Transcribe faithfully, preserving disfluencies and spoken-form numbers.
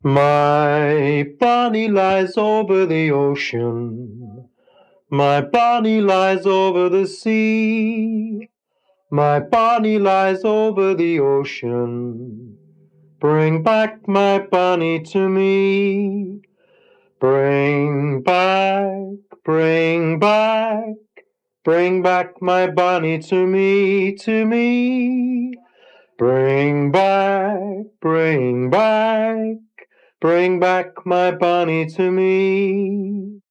My Bonnie lies over the ocean. My Bonnie lies over the sea. My Bonnie lies over the ocean. Bring back my Bonnie to me. Bring back, bring back, bring back my Bonnie to me, to me. Bring back, bring back, bring back my Bonnie to me.